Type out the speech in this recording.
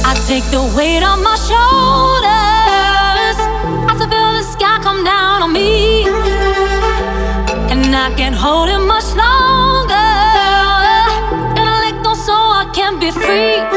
I take the weight on my shoulders as I feel the sky come down on me, and I can't hold it much longer. Gonna let go so I can be free.